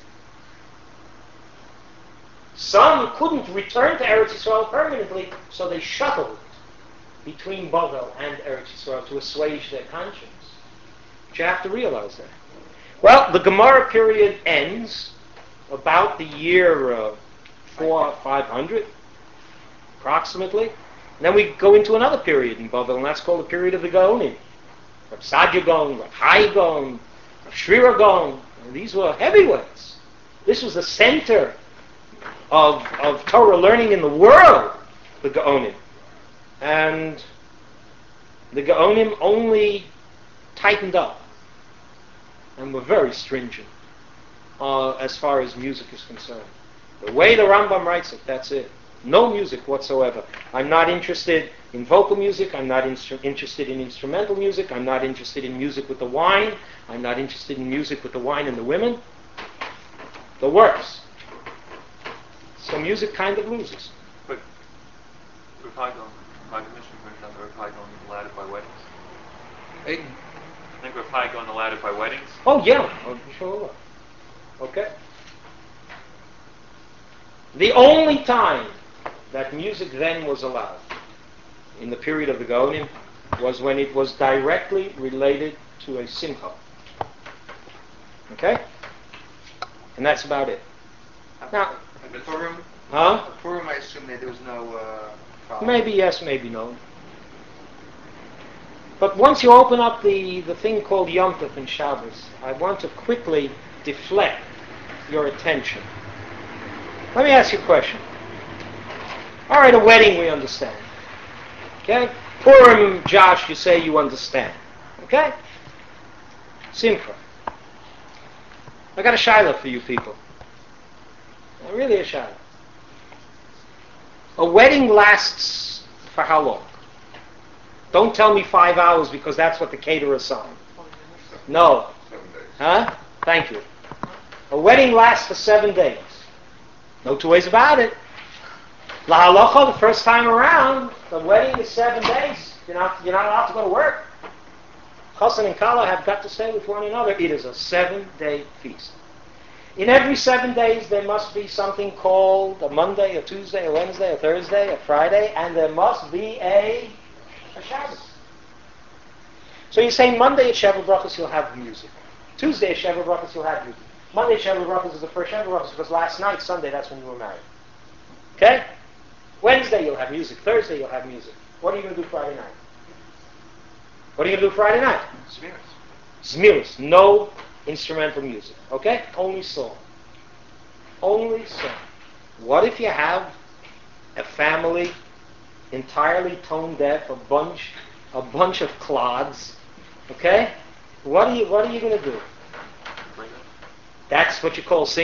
Some couldn't return to Eretz Yisrael permanently, so they shuttled between Bavel and Eretz Yisrael to assuage their conscience. But you have to realize that. Well, the Gemara period ends about the year 500, approximately. And then we go into another period in Bavel, and that's called the period of the Gaonim. Rav Sadia Gaon, Rav Hai Gaon, Rav Shrira Gaon. These were heavyweights. This was the center of Torah learning in the world, the Gaonim. And the Gaonim only tightened up and were very stringent as far as music is concerned. The way the Rambam writes it, that's it. No music whatsoever. I'm not interested in vocal music. I'm not interested in instrumental music. I'm not interested in music with the wine. I'm not interested in music with the wine and the women. The works. So music kind of loses. But Rav Hai Gaon, Mishnah brings down the Rav Hai Gaon allowed by weddings. Hey. I think Rav Hai Gaon allowed it by weddings. Oh yeah, sure. Okay. The only time that music then was allowed in the period of the Gaonim was when it was directly related to a simcha. Okay? And that's about it. Now, The Purim, huh? Purim, I assume that there was no problem. Maybe yes, maybe no. But once you open up the thing called Yom Tov and Shabbos, I want to quickly deflect your attention. Let me ask you a question. All right, a wedding we understand. Okay? Purim, Josh, you say you understand. Okay? Simcha. I got a shiloh for you people. Really a shiloh. A wedding lasts for how long? Don't tell me 5 hours because that's what the caterer signed. No. 7 days. Huh? Thank you. A wedding lasts for 7 days. No two ways about it. La halacha, the first time around, the wedding is 7 days. You're not allowed to go to work. Chassan and Kala have got to stay with one another. It is a 7-day feast. In every 7 days, there must be something called a Monday, a Tuesday, a Wednesday, a Thursday, a Friday, and there must be a Shabbos. So you say Monday at Sheva Brachos you'll have music. Tuesday at Sheva Brachos you'll have music. Monday at Sheva Brachos is the first Sheva Brachos because last night, Sunday, that's when you were married. Okay? Wednesday you'll have music. Thursday you'll have music. What are you going to do Friday night? What are you going to do Friday night? Zmiris. No instrumental music. Okay? Only song. Only song. What if you have a family entirely tone deaf, a bunch of clods? Okay? What are you going to do? That's what you call singing?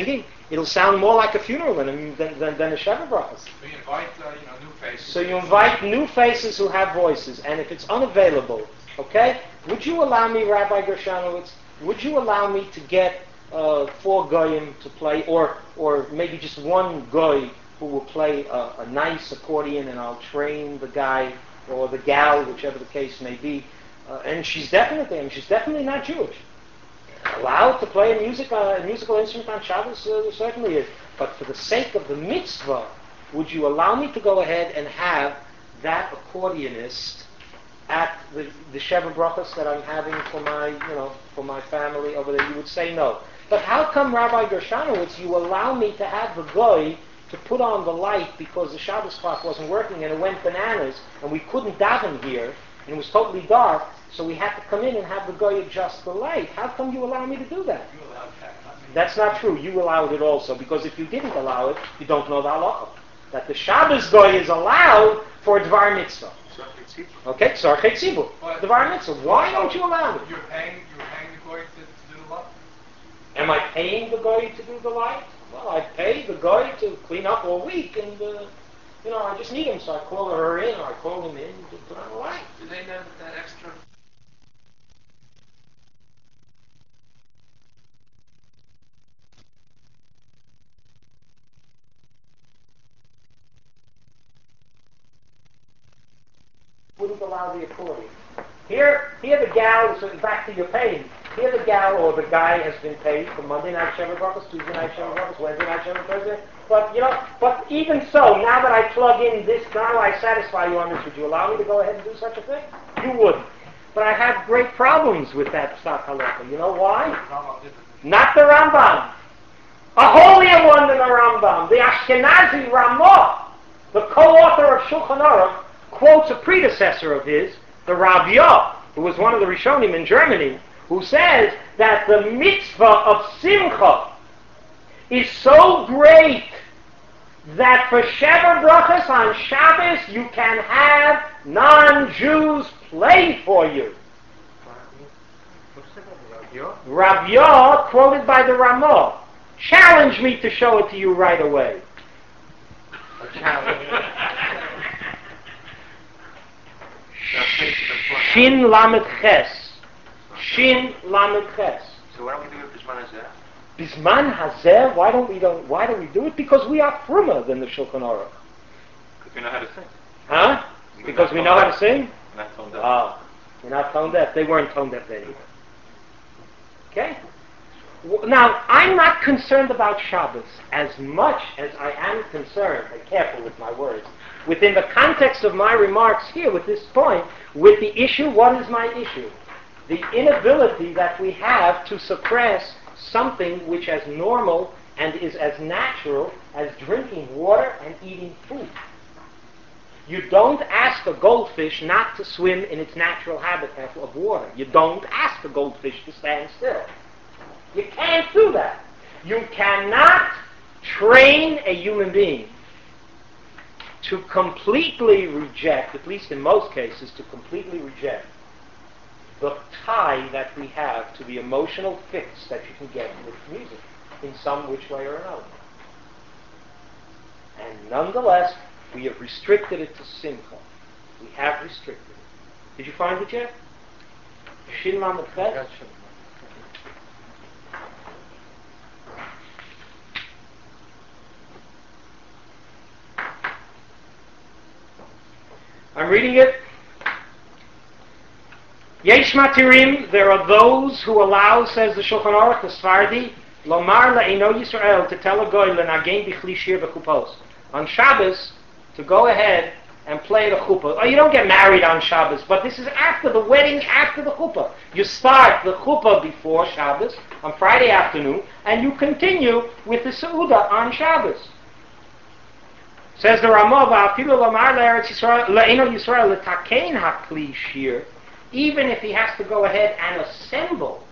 it'll sound more like a funeral than a Sheva Brachas. We invite, new faces. So you invite new faces who have voices, and if it's unavailable, okay, would you allow me, Rabbi Gershanowitz, would you allow me to get 4 goyim to play, or maybe just one goy who will play a nice accordion, and I'll train the guy or the gal, whichever the case may be, and she's definitely not Jewish. Allowed to play a musical instrument on Shabbos certainly is, but for the sake of the mitzvah, would you allow me to go ahead and have that accordionist at the Sheva Brachos that I'm having for my family over there? You would say no. But how come, Rabbi Gershanowitz, you allow me to have the goy to put on the light because the Shabbos clock wasn't working and it went bananas and we couldn't daven here and it was totally dark, so we had to come in and have the goy adjust the light? How come you allow me to do that? You allowed that, not me. That's not true. You allowed it also, because if you didn't allow it, you don't know the halacha. That the Shabbos goy is allowed for Dvar Mitzvah. Okay, Tzarchei Tzibur. Dvar Mitzvah. Why don't you allow it? You're paying the goy to do the light? Am I paying the goy to do the light? Well, I pay the goy to clean up all week, and I just need him, so I call her in, or I call him in to put on the light. Do they know that extra? Wouldn't allow the accordion. Here the gal, so back to your paying. Here the gal or the guy has been paid for Monday night Sheva Brachos, Tuesday night Sheva Brachos, Wednesday night Sheva Thursday. But even so, now that I plug in this, now I satisfy you on this, would you allow me to go ahead and do such a thing? You wouldn't. But I have great problems with that Psak Halacha. You know why? Not the Rambam. A holier one than the Rambam. The Ashkenazi Ramah, the co-author of Shulchan Aruch, quotes a predecessor of his, the Rabbi, who was one of the Rishonim in Germany, who says that the mitzvah of Simcha is so great that for Sheva Brachos on Shabbos you can have non-Jews play for you. Rabbi, quoted by the Ramah, challenge me to show it to you right away. Shin Lamed Ches. Shin Lamed Ches. So why don't we do it Bisman Hazeh? Bisman Hazeh? Why don't we do it? Because we are frummer than the Shulchan Aruch. Because we know how to sing. Huh? Because we know how to sing? We're not tone deaf. Ah, you're not tone deaf. They weren't tone deaf anyway. Okay? Now, I'm not concerned about Shabbos as much as I am concerned, and careful with my words, within the context of my remarks here with this point, with the issue, what is my issue? The inability that we have to suppress something which is normal and is as natural as drinking water and eating food. You don't ask a goldfish not to swim in its natural habitat of water. You don't ask a goldfish to stand still. You can't do that. You cannot train a human being to completely reject, at least in most cases, to completely reject the tie that we have to the emotional fix that you can get with music in some which way or another. And nonetheless, we have restricted it to Simcha. We have restricted it. Did you find it yet? Shin Lamed Ches? I'm reading it. Yesh matirim, there are those who allow, says the Shulchan Aruch, the Sfardi, lomar la'ino Yisrael, to tell a goy le'nagein bichli shir v'chupos. On Shabbos, to go ahead and play the chuppah. Oh, you don't get married on Shabbos, but this is after the wedding, after the chuppah. You start the chuppah before Shabbos, on Friday afternoon, and you continue with the Seudah on Shabbos. Says the Ramah, va'afilu lomar la'ino Yisrael l'takein ha'kli shir, even if he has to go ahead and assemble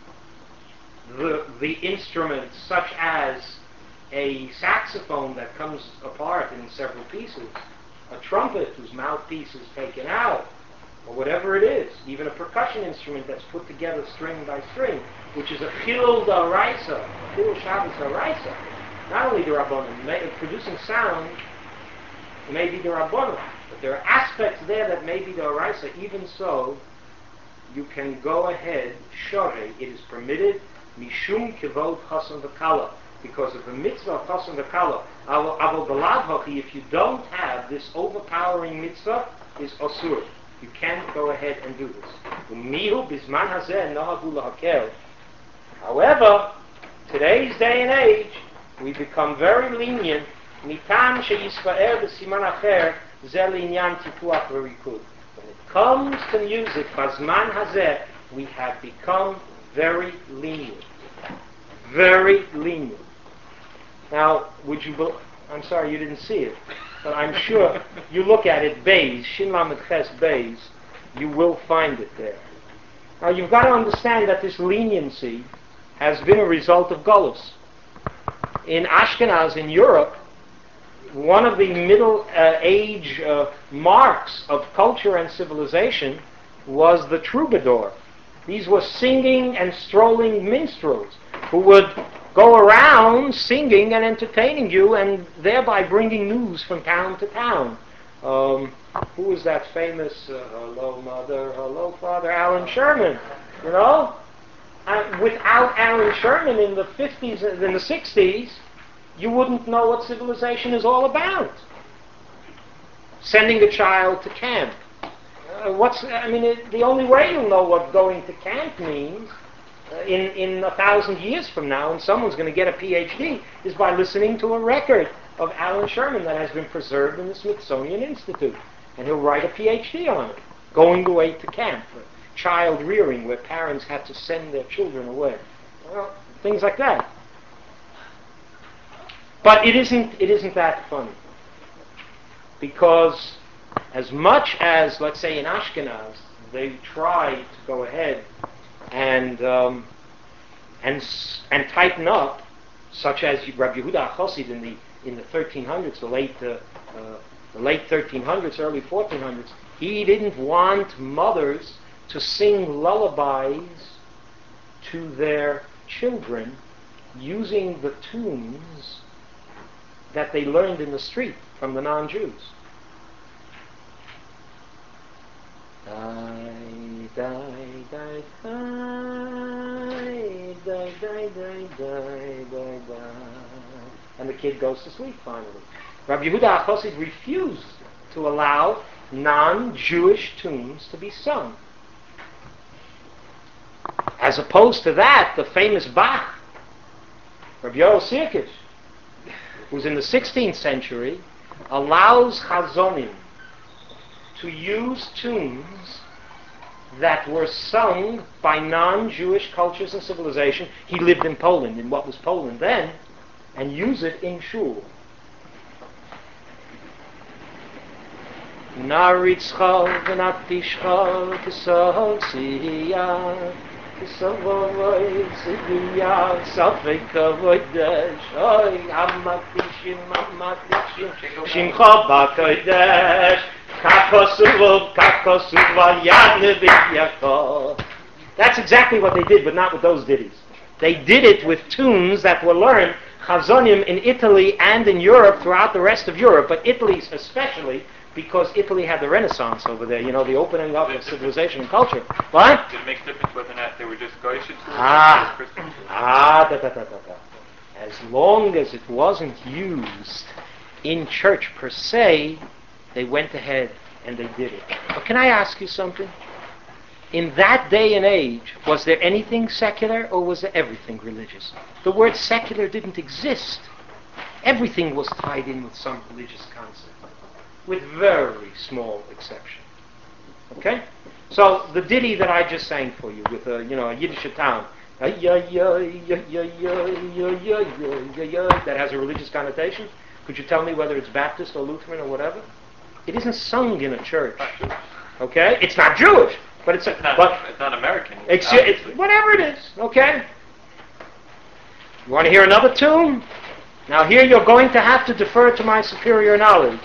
the instruments, such as a saxophone that comes apart in several pieces, a trumpet whose mouthpiece is taken out, or whatever it is, even a percussion instrument that's put together string by string, which is a chilul d'oraisa, chilul Shabbos d'oraisa. not only the Rabbanim, producing sound may be the Rabbanim, but there are aspects there that may be the Oraisa. Even so, you can go ahead, Shorei, it is permitted, Mishum Kivod Chasam V'Kala, because of the mitzvah of Chasam V'Kala. Avol Balad Hochi, if you don't have this overpowering mitzvah, is Osur. You can't go ahead and do this. Umihu Bizman Hazeh Nahavu Lahakel. However, today's day and age, we become very lenient. Mitam sheyisvaer b'siman acher zel inyan tipuach v'rikud. When it comes to music, bazman hazeh, we have become very lenient. Very lenient. Now, I'm sorry you didn't see it, but I'm sure you look at it, Beis, Shin Lamed Ches Beis, you will find it there. Now, you've got to understand that this leniency has been a result of Golus. In Ashkenaz, in Europe, one of the middle age marks of culture and civilization was the troubadour. These were singing and strolling minstrels who would go around singing and entertaining you and thereby bringing news from town to town. Who was that famous, hello mother, hello father, Alan Sherman, you know? Without Alan Sherman in the 50s, in the 60s, you wouldn't know what civilization is all about. Sending a child to camp. The only way you'll know what going to camp means in 1,000 years from now, and someone's going to get a PhD, is by listening to a record of Alan Sherman that has been preserved in the Smithsonian Institute. And he'll write a PhD on it. Going away to camp. Child rearing, where parents had to send their children away. Well, things like that. But it isn't that funny. Because as much as, let's say in Ashkenaz, they try to go ahead and tighten up, such as Rabbi Yehuda HaChassid in the 1300s, the late 1300s, early 1400s, he didn't want mothers to sing lullabies to their children using the tunes that they learned in the street from the non-Jews. Die, die, die, die, die, die, die, die, die, die. And the kid goes to sleep finally. Rabbi Yehuda HaChassid refused to allow non-Jewish tunes to be sung. As opposed to that, the famous Bach, Rabbi Yoel Sirkish, who's in the 16th century, allows Chazonim to use tunes that were sung by non-Jewish cultures and civilization. He lived in Poland, in what was Poland then, and use it in shul. Naritzcha v'natishcha k'sosiya k'savoy sidiya safek kavodesh oy hamatishim shimcha b'kodesh kakosuv v'yad nevi'yako. That's exactly what they did, but not with those ditties. They did it with tunes that were learned Chazonim in Italy and in Europe, throughout the rest of Europe, but Italy especially, because Italy had the Renaissance over there, the opening up of civilization and culture. What? Did it make a difference whether or not they were just Goyish tunes or Christian tunes? As long as it wasn't used in church per se, they went ahead and they did it. But can I ask you something? In that day and age, was there anything secular or was there everything religious? The word secular didn't exist. Everything was tied in with some religious concept, with very small exception. Okay? So the ditty that I just sang for you with a Yiddish town, that has a religious connotation, could you tell me whether it's Baptist or Lutheran or whatever? It isn't sung in a church. Okay? It's not Jewish. But it's not American. It's whatever it is, okay? You want to hear another tune? Now here you're going to have to defer to my superior knowledge.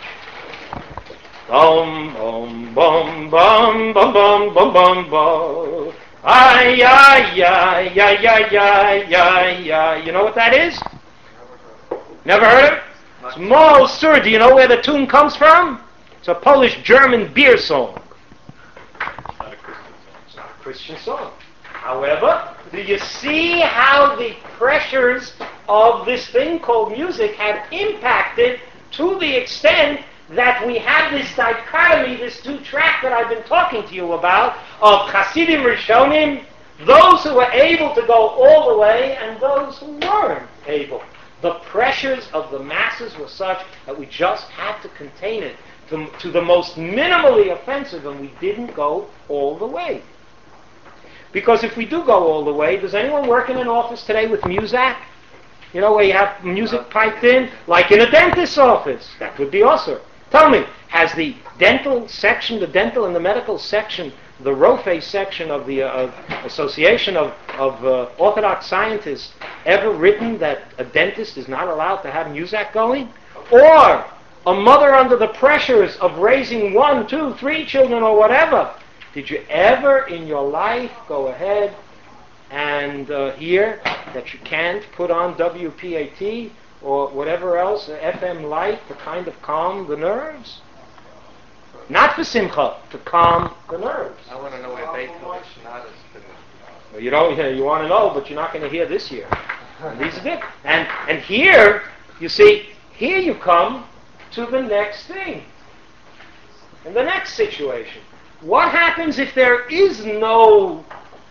Bum bum bum bum bum bum bum bum bum. Ay ay ay ay ay ay ay ay. You know what that is? Never heard of it? It's Maal Sur. Do you know where the tune comes from? It's a Polish-German beer song. Not a Christian song. It's not a Christian song. However, do you see how the pressures of this thing called music have impacted to the extent that we have this dichotomy, this two-track that I've been talking to you about, of Hasidim Rishonim, those who were able to go all the way, and those who weren't able. The pressures of the masses were such that we just had to contain it to the most minimally offensive, and we didn't go all the way. Because if we do go all the way, does anyone work in an office today with Muzak? You know, where you have music piped in? Like in a dentist's office. That would be awesome. Tell me, has the dental section, the dental and the medical section, the ROFE section of the Association of Orthodox Scientists ever written that a dentist is not allowed to have Muzak going? Or a mother under the pressures of raising 1, 2, 3 children or whatever, did you ever in your life go ahead and hear that you can't put on WPAT or whatever else, FM light, to kind of calm the nerves? Not for simcha, to calm the nerves. I want to know where Beethoven's sonatas fit in. Well, you want to know, but you're not going to hear this year. These are different. And here, you see, here you come to the next thing. In the next situation. What happens if there is no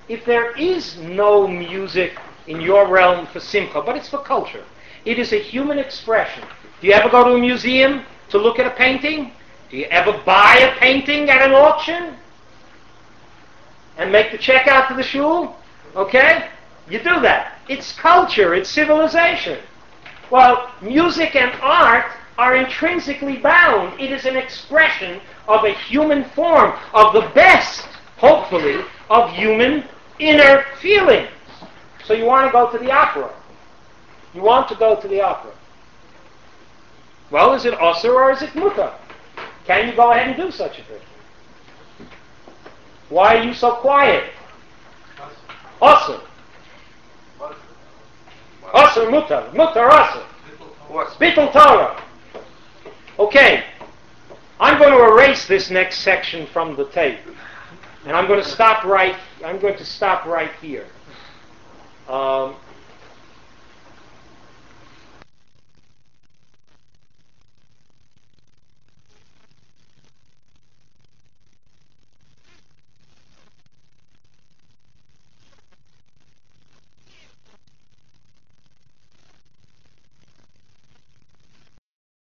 music in your realm for simcha, but it's for culture? It is a human expression. Do you ever go to a museum to look at a painting? Do you ever buy a painting at an auction and make the check out to the shul? Okay? You do that. It's culture. It's civilization. Well, music and art are intrinsically bound. It is an expression of a human form, of the best, hopefully, of human inner feelings. So you want to go to the opera. You want to go to the opera. Well, is it osur or is it mutar? Can you go ahead and do such a thing? Why are you so quiet? Osur. Osur mutar. Mutar osur. Bittul Torah. Okay. I'm going to erase this next section from the tape. And I'm going to stop right here.